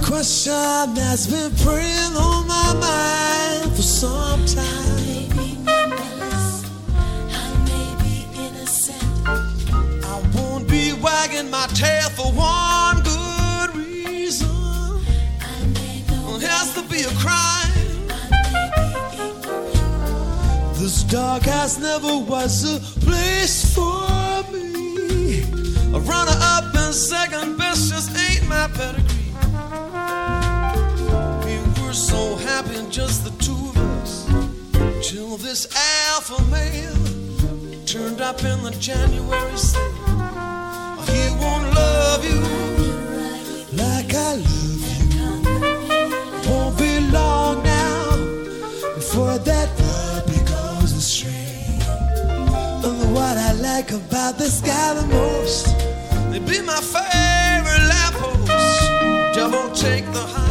Question that's been preying on my mind for some time. I may be nameless, I may be innocent. I won't be wagging my tail for one good reason. I may know It has to be a crime. I may be ignorant. This dark house never was a place for me. A runner-up and second best just ain't my pedigree. So happy in just the two of us, till this alpha male turned up in the January sale. He won't love you like I love you. Won't be long now before that puppy goes astray. And what I like about this guy the most, they be my favorite lamppost. Just won't take the high.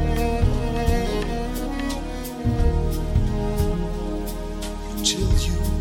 Till you